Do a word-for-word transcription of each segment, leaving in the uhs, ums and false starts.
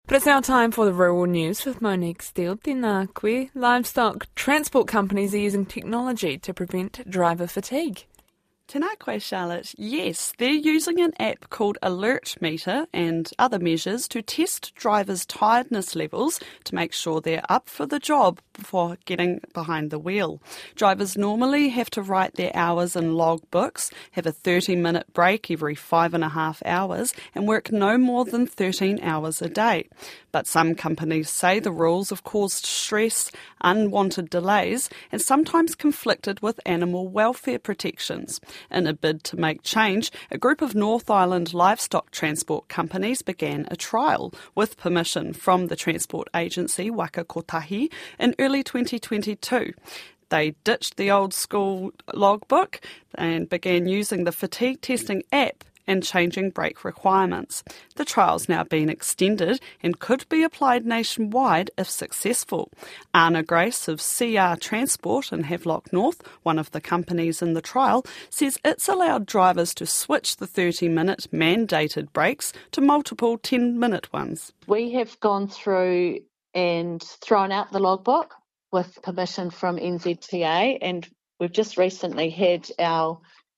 But it's now time for the Rural News with Monique Steele. Tēnā koe. Livestock transport companies are using technology to prevent driver fatigue. Tēnā koe, Charlotte. Yes, they're using an app called Alert Meter and other measures to test drivers' tiredness levels to make sure they're up for the job before getting behind the wheel. Drivers normally have to write their hours in log books, have a thirty-minute break every five and a half hours, and work no more than thirteen hours a day. But some companies say the rules have caused stress, unwanted delays, and sometimes conflicted with animal welfare protections. In a bid to make change, a group of North Island livestock transport companies began a trial with permission from the transport agency Waka Kotahi in early twenty twenty-two. They ditched the old school logbook and began using the fatigue testing app and changing brake requirements. The trial's now been extended and could be applied nationwide if successful. Anna Grace of C R Transport in Havelock North, one of the companies in the trial, says it's allowed drivers to switch the thirty-minute mandated brakes to multiple ten-minute ones. We have gone through and thrown out the logbook with permission from N Z T A, and we've just recently had our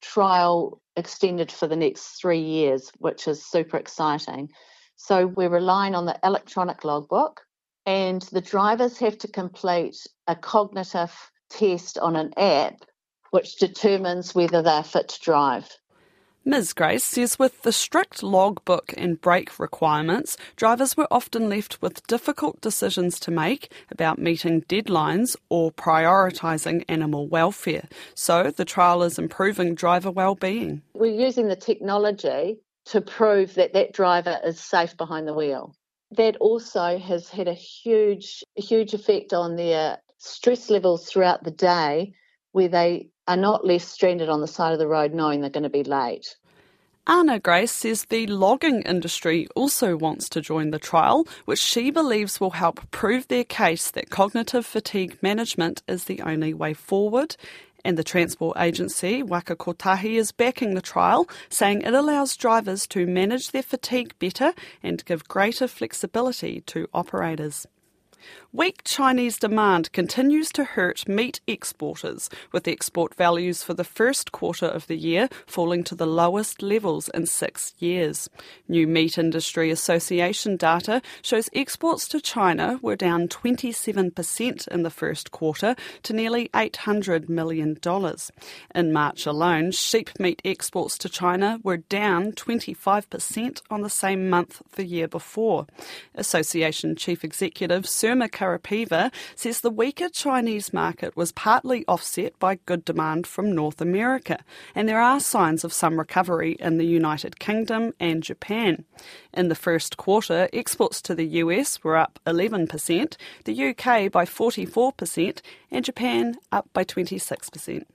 trial extended for the next three years, which is super exciting. So we're relying on the electronic logbook, and the drivers have to complete a cognitive test on an app which determines whether they're fit to drive. Miz Grace says with the strict logbook and brake requirements, drivers were often left with difficult decisions to make about meeting deadlines or prioritising animal welfare. So the trial is improving driver well-being. We're using the technology to prove that that driver is safe behind the wheel. That also has had a huge, huge effect on their stress levels throughout the day, where they are not left stranded on the side of the road knowing they're going to be late. Anna Grace says the logging industry also wants to join the trial, which she believes will help prove their case that cognitive fatigue management is the only way forward. And the transport agency, Waka Kotahi, is backing the trial, saying it allows drivers to manage their fatigue better and give greater flexibility to operators. Weak Chinese demand continues to hurt meat exporters, with export values for the first quarter of the year falling to the lowest levels in six years. New Meat Industry Association data shows exports to China were down twenty-seven percent in the first quarter to nearly eight hundred million dollars. In March alone, sheep meat exports to China were down twenty-five percent on the same month the year before. Association Chief Executive Surma Karapiva says the weaker Chinese market was partly offset by good demand from North America, and there are signs of some recovery in the United Kingdom and Japan. In the first quarter, exports to the U S were up eleven percent, the U K by forty-four percent, and Japan up by twenty-six percent.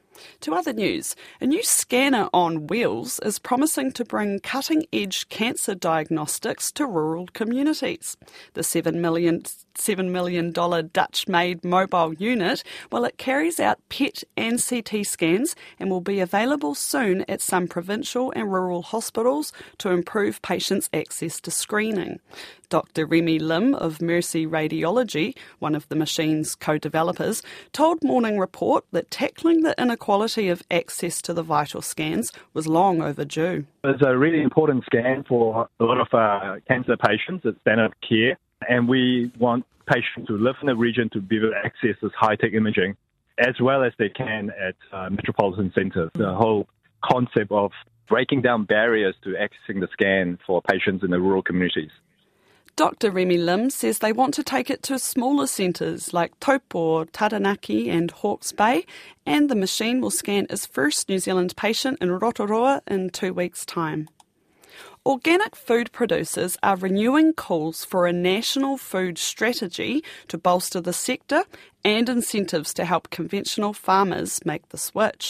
To other news, a new scanner on wheels is promising to bring cutting-edge cancer diagnostics to rural communities. The seven million dollars seven million dollars Dutch-made mobile unit, well, it carries out P E T and C T scans and will be available soon at some provincial and rural hospitals to improve patients' access to screening. Doctor Remy Lim of Mercy Radiology, one of the machine's co-developers, told Morning Report that tackling the inequality of access to the vital scans was long overdue. It's a really important scan for a lot of uh, cancer patients. It's standard of care. And we want patients who live in the region to be able to access this high-tech imaging as well as they can at uh, metropolitan centres. The whole concept of breaking down barriers to accessing the scan for patients in the rural communities. Doctor Remy Lim says they want to take it to smaller centres like Taupo, Taranaki and Hawke's Bay, and the machine will scan its first New Zealand patient in Rotorua in two weeks' time. Organic food producers are renewing calls for a national food strategy to bolster the sector and incentives to help conventional farmers make the switch.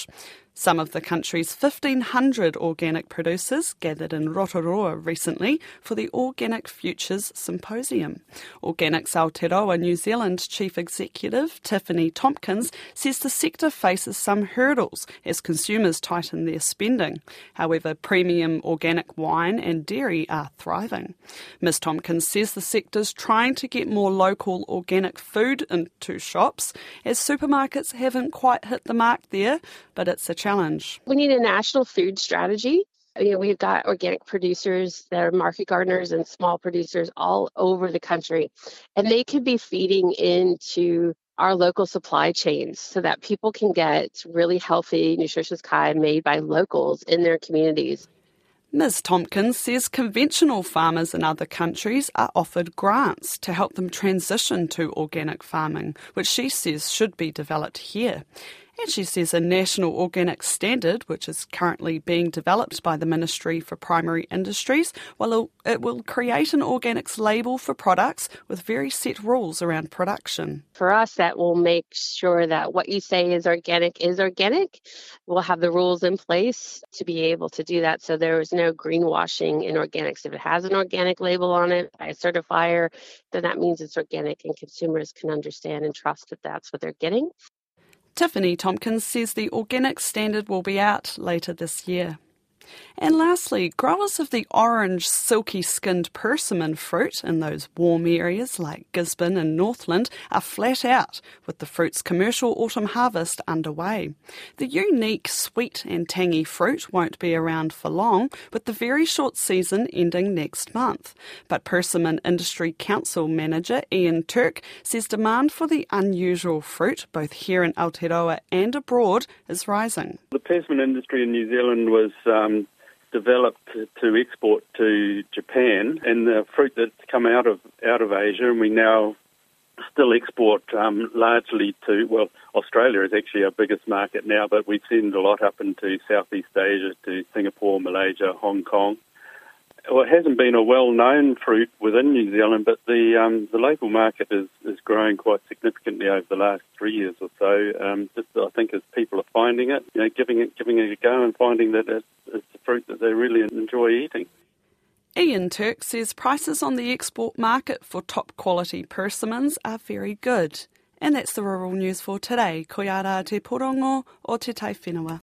Some of the country's fifteen hundred organic producers gathered in Rotorua recently for the Organic Futures Symposium. Organics Aotearoa New Zealand Chief Executive Tiffany Tompkins says the sector faces some hurdles as consumers tighten their spending. However, premium organic wine and dairy are thriving. Miz Tompkins says the sector's trying to get more local organic food into shops, as supermarkets haven't quite hit the mark there, but it's a challenge. We need a national food strategy. You know, we've got organic producers that are market gardeners and small producers all over the country, and they could be feeding into our local supply chains so that people can get really healthy, nutritious kai made by locals in their communities. Miz Tompkins says conventional farmers in other countries are offered grants to help them transition to organic farming, which she says should be developed here. And she says a national organic standard, which is currently being developed by the Ministry for Primary Industries, well, it will create an organics label for products with very set rules around production. For us, that will make sure that what you say is organic is organic. We'll have the rules in place to be able to do that, so there is no greenwashing in organics. If it has an organic label on it by a certifier, then that means it's organic, and consumers can understand and trust that that's what they're getting. Tiffany Tompkins says the organic standard will be out later this year. And lastly, growers of the orange, silky-skinned persimmon fruit in those warm areas like Gisborne and Northland are flat out with the fruit's commercial autumn harvest underway. The unique, sweet and tangy fruit won't be around for long, with the very short season ending next month. But Persimmon Industry Council Manager Ian Turk says demand for the unusual fruit, both here in Aotearoa and abroad, is rising. The persimmon industry in New Zealand was um, developed to export to Japan, and the fruit that's come out of out of Asia, and we now still export um, largely to, well, Australia is actually our biggest market now, but we send a lot up into Southeast Asia, to Singapore, Malaysia, Hong Kong. Well, it hasn't been a well-known fruit within New Zealand, but the um, the local market is, is growing quite significantly over the last three years or so. Um, just, I think as people are finding it, you know, giving it giving it a go and finding that it's, it's a fruit that they really enjoy eating. Ian Turk says prices on the export market for top-quality persimmons are very good. And that's the Rural News for today. Ko ia rā te porongo o te tai whenua.